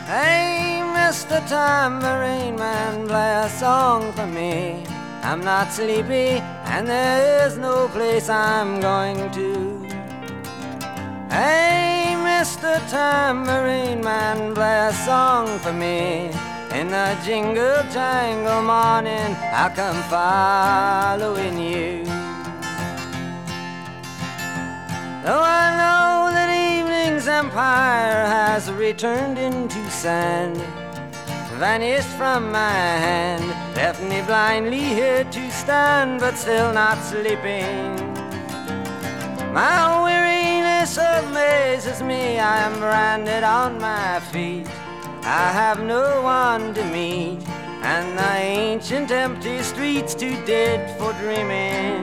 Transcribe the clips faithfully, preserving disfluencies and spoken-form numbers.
Hey, Mister Tambourine Man, play a song for me. I'm not sleepy, and there is no place I'm going to. Hey, Mister Tambourine Man, play a song for me. In the jingle jangle morning, I'll come following you. Though I know that evening's empire has returned into sand, vanished from my hand, left me blindly here to stand, but still not sleeping. My weariness amazes me, I am branded on my feet. I have no one to meet, and the ancient empty streets too dead for dreaming.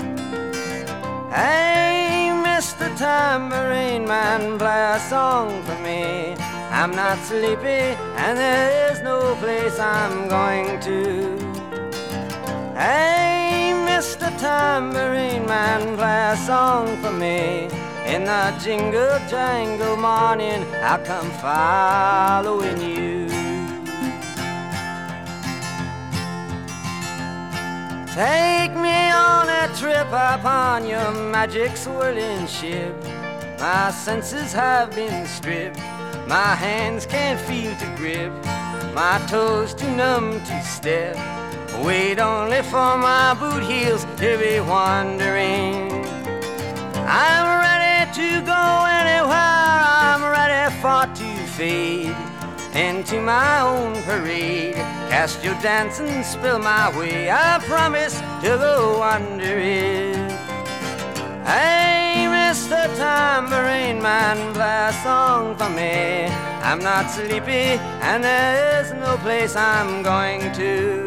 Hey, Mister Tambourine Man, play a song for me. I'm not sleepy, and there is no place I'm going to. Hey, Mister Tambourine Man, play a song for me. In the jingle jangle morning, I'll come following you. Take me on a trip upon your magic swirling ship. My senses have been stripped, my hands can't feel to grip, my toes too numb to step. Wait only for my boot heels to be wandering. I'm ready to go anywhere, I'm ready for to fade into my own parade. Cast your dance and spill my way, I promise to go under it. Hey, Mister Tambourine Man, play a song for me. I'm not sleepy, and there is no place I'm going to.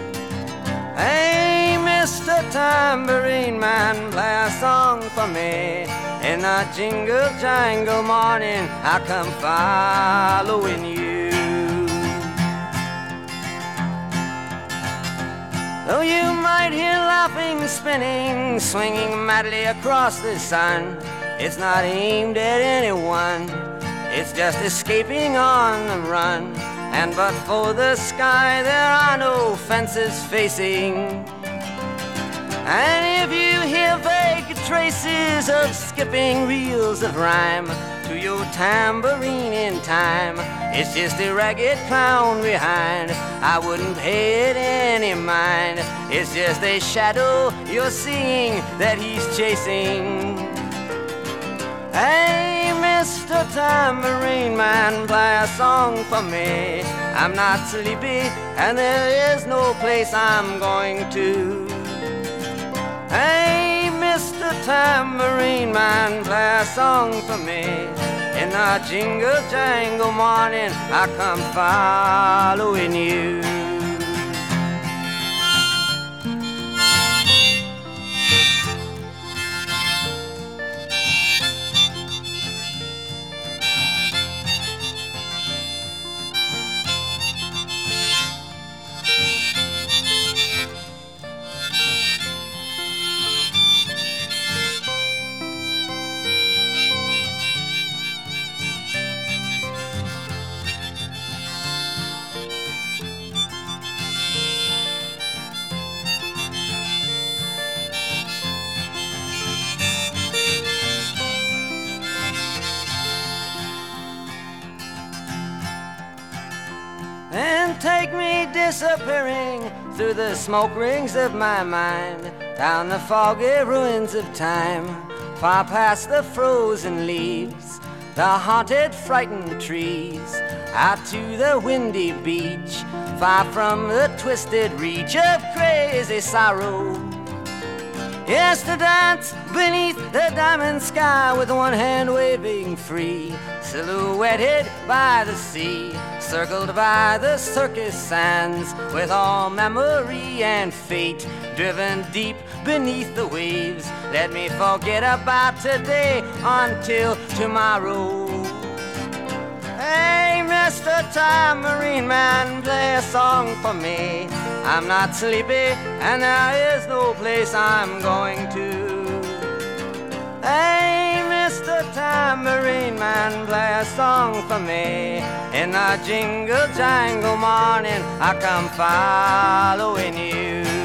Hey, Mister Tambourine Man, play a song for me. In a jingle jangle morning, I come following you. Though you might hear laughing, spinning, swinging madly across the sun, it's not aimed at anyone, it's just escaping on the run. And but for the sky, there are no fences facing. And if you hear vague traces of skipping reels of rhyme to your tambourine in time, it's just a ragged clown behind. I wouldn't pay it any mind. It's just a shadow you're seeing that he's chasing. Hey, Mister Tambourine Man, play a song for me. I'm not sleepy, and there is no place I'm going to. Hey, Mister Tambourine Man, play a song for me. In the jingle jangle morning, I come following you. And take me disappearing through the smoke rings of my mind, down the foggy ruins of time, far past the frozen leaves, the haunted, frightened trees, out to the windy beach, far from the twisted reach of crazy sorrow. Yes, to dance beneath the diamond sky with one hand waving free, silhouetted by the sea, circled by the circus sands, with all memory and fate driven deep beneath the waves. Let me forget about today until tomorrow. Hey, Mister Tambourine Man, play a song for me. I'm not sleepy, and there is no place I'm going to. Hey, Mister the tambourine man play a song for me. In the jingle jangle morning I come following you.